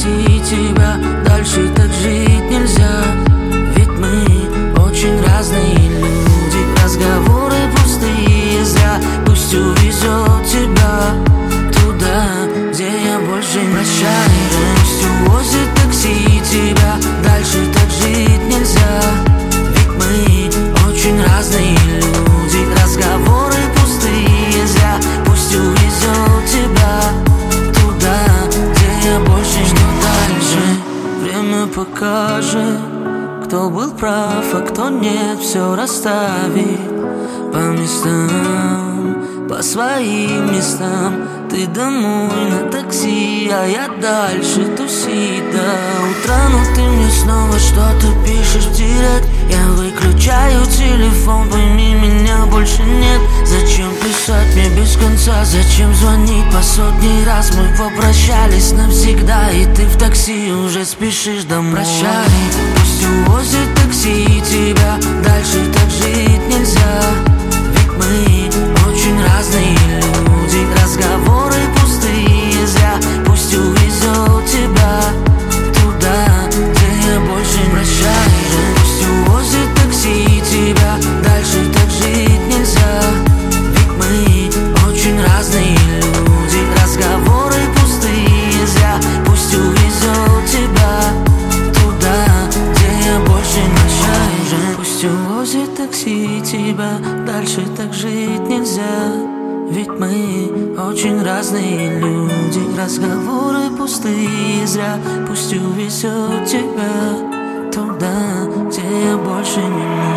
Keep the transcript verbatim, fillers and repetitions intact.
такси тебя, дальше так жить нельзя. Ведь мы очень разные люди, разговоры пустые зря. Пусть увезет тебя туда, где я больше не прощаю. Пусть увозит такси тебя, дальше так жить нельзя. Ведь мы очень разные люди, разговоры пустые зря. Пусть увезет тебя туда, где я больше не дальше. Время покажет, кто был прав, а кто нет. Все расставит по местам, по своим местам. Ты домой на такси, а я дальше тусить до утра. Но ты мне снова что-то пишешь в директ. Я выключаю телефон, пойми, меня больше нет. Зачем писать мне без конца, зачем звонить по сотни раз? Мы попрощались навсегда, и ты в такси уже спешишь домой. Прощай, пусть увозит такси тебя, дальше так жить нельзя. Ведь мы очень разные люди, разговоры пустые зря. Пусть увезет тебя туда, где я больше не прощаю. Пусть увозит такси тебя, дальше так жить нельзя. Ведь мы очень разные люди, разговоры пустые зря. Пусть увезет тебя туда, где я больше не прощаю. Пусть увозит такси тебя, дальше так жить нельзя. Ведь мы очень разные люди, разговоры пустые зря. Пусть увезет тебя туда, где я больше не нужен.